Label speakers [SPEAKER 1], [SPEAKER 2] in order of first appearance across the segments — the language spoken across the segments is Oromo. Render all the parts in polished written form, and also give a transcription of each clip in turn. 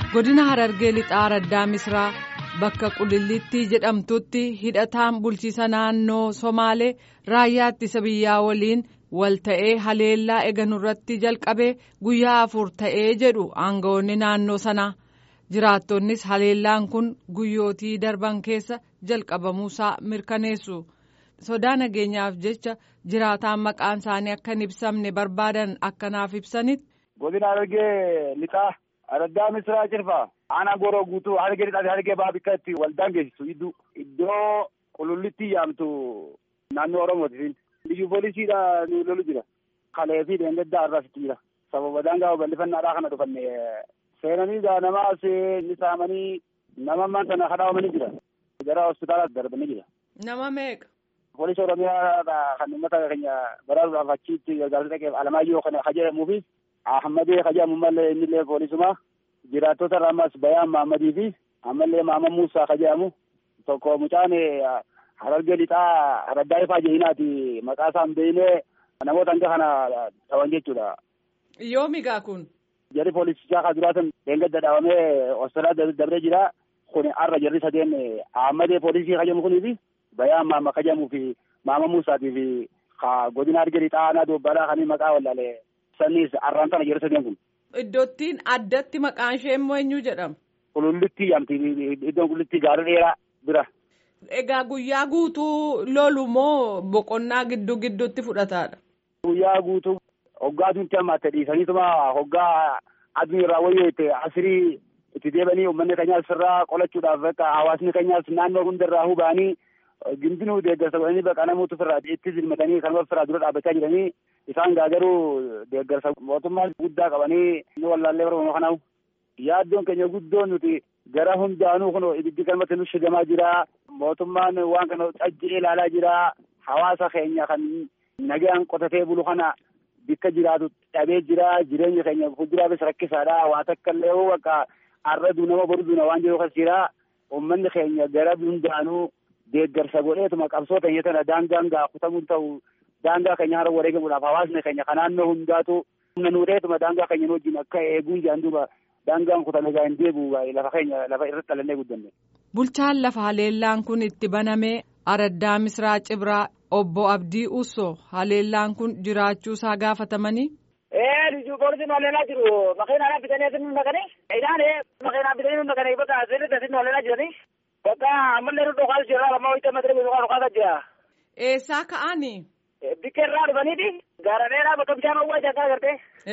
[SPEAKER 1] Godina Harargee lixaa Araddaa Misraa bakka Qulillittii jedhamtutti hidhataan bulchiisa naannoo Somaalee raayyaa ittisa biyyaa waliin wal ta'ee haleellaa eeganurratti jalqabee guyyaa 4 ta'ee jedhu aangawoonni naannoo sanaa. Jiraattonnis haleellaan kun guyyootii darban keessa jalqabamuusaa mirkaneessu. Sodaa nageenyaaf jecha jiraataan maqaan isaanii akka hin ibsamne barbaadan akkanaaf ibsanitti.
[SPEAKER 2] Godina Harargee lixaa Araddaa Misraa Cirfaa aanaa Gooroo guutuu Harargee Baabikkaatti waldaan geessisu iddoo Qulullittii yaamtu naannoo Oromooti. Biyyu poolisiidha nu lolu jira. Kalee fi Deengaddaa irraasitti jira. Sababa daangaa bal'ifannaadhaa kana dhufanne seenanii namaas ni saamanii nama ammaan sana kadhaamanii jira. Gara hospitaalaatti darbanii jira.
[SPEAKER 1] Nama meeqa?
[SPEAKER 2] Poolisii Oromiyaa kan uummata keenya baraaruudhaaf achitti gargaarsa dhaqeef Alamaayyoo kana jedhamuufi Ahmadee jedhamu mallee innillee poolisuma jiraattota irraa ammas Bayaan Mahammadii fi ammallee Mahamad Muusaa jedhamu tokko mucaan Harargee lixaa Araddaa Ifaa Jehinaati maqaa isaan beeknee namoota hanga kana dhawan jechuudha.
[SPEAKER 1] Yoomigaa kun?
[SPEAKER 2] Jarri poolisichaa kan jiraatan Deengadda dhaabamee hospitaala dabree jira. Kun har'a jarri sadeen Ahmadee poolisii jedhamu kunii fi Bayaan Mahamad jedhamuu fi Mahamad Muusaatii fi godina Harargee lixaa aanaa Doobbaadhaa kan maqaa wallaalee sanniis arraan sana jarri sadeen kun.
[SPEAKER 1] Iddoottiin addatti maqaan ishee immoo eenyu jedhama?
[SPEAKER 2] Qulullittii yaamti. Iddoon Qulullittii gaara dheeraa bira.
[SPEAKER 1] Egaa guyyaa guutuu lolu moo boqonnaa gidduutti fudhataadha?
[SPEAKER 2] Guyyaa guutuu hoggaa aduun hammaatte dhiisaniituma hoggaa aduun irraa wayyoo asirii itti deebanii uummanni keenyaas sirraa qolachuudhaaf akka hawaasni keenyaas naannoo hundarraa hubanii gindinuu deeggarsa godhanii bakka namoota ofirraa itti zilmatanii kan ofirraa dura dhaabbachaa jiranii isaan garuu deeggarsa mootummaa guddaa qabanii ni wallaallee Oromoo kanaaf yaaddoon keenya guddoon nuti gara hundaanuu kun ibiddi galmatti nu shigamaa jira. Mootummaan waan kana cajjee ilaalaa jira. Hawaasa keenya kan nagaan qotatee bulu kana bakka jiraatu dhabee jira. Jireenya keenya fuulduraafis rakkisaadha. Waa takka illee bakka arradu nama boruuduna waan jiru kas jira. Uummanni keenya gara hundaanuu deeggarsa godheetuma qabsoo keenya tana daangaan gaafatamuun ta'u daangaa keenya hara wareegamuudhaaf hawaasni keenya kan naannoo hundaatu humna nuudheetuma daangaa keenya wajjin akka eeguun jaan duuba daangaan kutame gaa hin deebi'u lafa keenya lafa irratti dhalannee guddanne.
[SPEAKER 1] Bulchaan lafa haleellaan kun itti baname Araddaa Misraa Cibraa obbo Abdii Usso haleellaan kun jiraachuusaa gaafatamanii.
[SPEAKER 3] Poolisiin haleelaa jiru makiinaa bitanii nu naqanii. Makiinaa bitanii nu naqanii bakka asirratti haleelaa jiranii. Bakka ammallee nu dhokaasu jira lamma wayita madiree dhokaasaa jira.
[SPEAKER 1] Eessaa ka'anii?
[SPEAKER 3] Bikka irraa dhufaniiti. Gaara dheeraa bakka bishaan owwaa jaakaa agartee.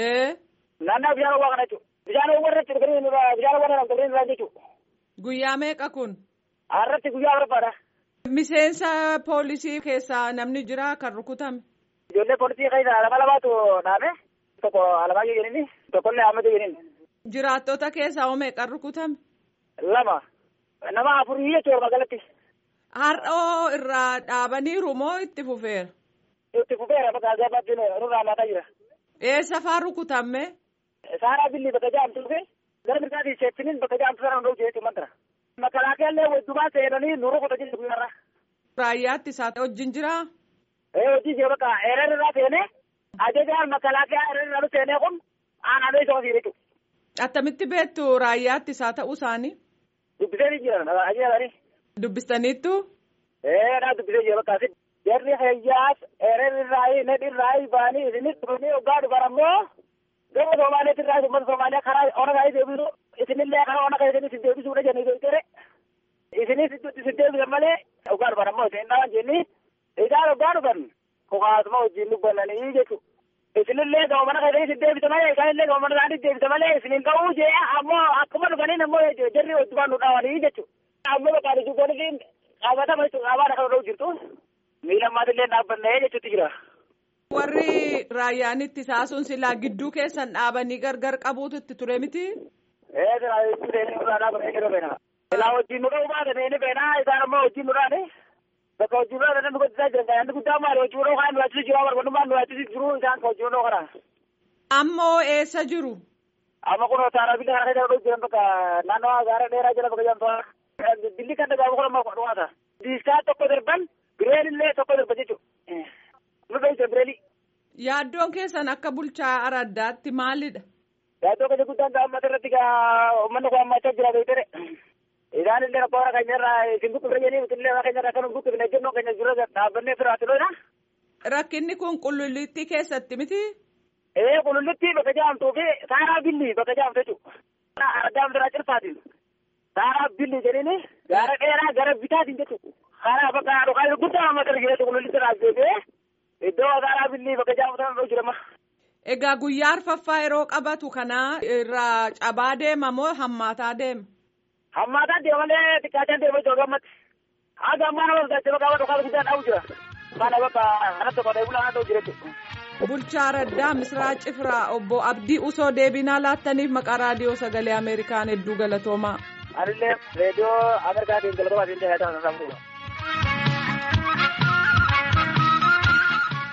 [SPEAKER 3] Naannaa bishaan owwaa kana jechuudha. Bishaan owwaa irratti bishaan owwaa irratti irraa jechuudha.
[SPEAKER 1] Guyyaa meeqa kun?
[SPEAKER 3] Har'atti guyyaa barbaada.
[SPEAKER 1] Miseensa poolisii keessaa namni jira kan rukutame?
[SPEAKER 3] Ijoollee poolisii keessaa lamaatu dhaame. Tokko Alamaayyoo jedhanii tokkollee Ahmadee jedhanii.
[SPEAKER 1] Jiraattota keessaa hoo meeqa rukutame?
[SPEAKER 3] Lama. Nama 4 jechuudha magaalatti.
[SPEAKER 1] Har'oo irraa dhaabaniiru moo itti fufeera?
[SPEAKER 3] Itti fufeera bakka gabaatti nurraa maataa jira.
[SPEAKER 1] Eessa fa'aa rukutame?
[SPEAKER 3] Saaraa billi bakka jaamtu dhufe gara mirgaatii seettiniin bakka jaamtu sana hunda'u jechuudha mantara. Makalaakeellee wajjumaa seenanii nu rukuta jechuudha guyyarra.
[SPEAKER 1] Raayyaatti isaa wajjin jiraa?
[SPEAKER 3] Hojii jira bakka eerarraa seenee ajajaan makalaakee eerarraa seenee kun aanaa isa ofii jechuudha.
[SPEAKER 1] Attamitti beektu raayyaatti isaa ta'uu isaanii?
[SPEAKER 3] Dubbisanii jiran ajajanii.
[SPEAKER 1] Dubbistaniittu?
[SPEAKER 3] Dubbisee jira bakka jarri hayyaas eerarraa nadhirraa baanii isinis dhufanii hoggaa dhufan ammoo gama Somaaliyaatti irraa uummata Somaaliyaa karaa onagaa deebisu isinillee karaa onagaa isin deebisuudha jennee beektere isinis isin deebisan malee hoggaa dhufan ammoo isin dhawan jenni isaan hoggaa dhufan kukaasuma wajjin dubbannanii jechuudha. Isinillee gama mana keessanii isin deebisa malee isaanillee gama mana isaanii deebisa malee isinin ta'uu jee ammoo akkuma dhufaniin ammoo jarri wajjumaan nu dhaawanii jechuudha. Ammoo bakka dubboonni qabatama jechuudha qabaadha kan dha'u jirtu miila ammaatillee dhaabbannee jechuutti jira.
[SPEAKER 1] Warri raayyaan itti saasuun silaa gidduu keessan dhaabanii gargar qabuutu itti ture miti?
[SPEAKER 3] Silaa gidduu seenii irraa dhaabanii jiru beena. Silaa wajjin nu dha'uu baatan inni beena isaan ammoo wajjin nu dhaane bakka wajjin nu dhaane nu guddisaa jiran kan inni guddaa maali wajjin nu kan nu achisu jiru barbaadummaan nu achisu jiru isaan kan wajjin nu kana.
[SPEAKER 1] Ammoo eessa jiru?
[SPEAKER 3] Amma kun saaraa billee kana keessa jiran bakka naannoo gaara dheeraa jala bakka jaamtoora. Billi kan dhagaa bakka lammaa dhumaata. Diiskaa tokko darban bireen illee tokko darba jechuudha. Nu beekte bireeli.
[SPEAKER 1] Yaaddoon keessan akka bulchaa Araddaatti maalidha?
[SPEAKER 3] Yaaddoo kana guddaan gaammata irratti uummanni kun hammachaa jira beektere. Isaan illee rakkoora keenyarraa isin buqqifne jedhanii illee keenyarraa kan buqqifne jennoo keenya dura dhaabbannee firaatu lola.
[SPEAKER 1] Rakkinni kun Qulullittii keessatti miti?
[SPEAKER 3] Qulullittii bakka jaamtuu fi Saaraa Billi bakka jaamtu jechuudha. Ardaam biraa cirfaatiin. Saaraa Billi jedhanii gaara dheeraa gara bitaatiin jechuudha. Karaa bakka dhukaatii guddaa hammata arginu Qulullittii irraa deebi'ee iddoo Saaraa Billi bakka jaamtu jirama.
[SPEAKER 1] Egaa guyyaa arfaffaa yeroo qabatu kana irraa cabaa deema moo hammaataa deema?
[SPEAKER 3] Hammaataa deema malee xiqqaachaan deema iddoo gammatti. Haga ammaa nama jajjaba qaba dhukaatii guddaa dhabu jira. Kana bakka kanatti qotee bulaa ta'u jira jechuudha.
[SPEAKER 1] Bulchaa Raddaa Misraa Cifiraa obbo Abdii Usoo deebinaa laattaniif maqaa raadiyoo sagalee Ameerikaan hedduu galatoomaa.
[SPEAKER 3] Anillee reediyoo Ameerikaatiin galatoomaa siin ta'ee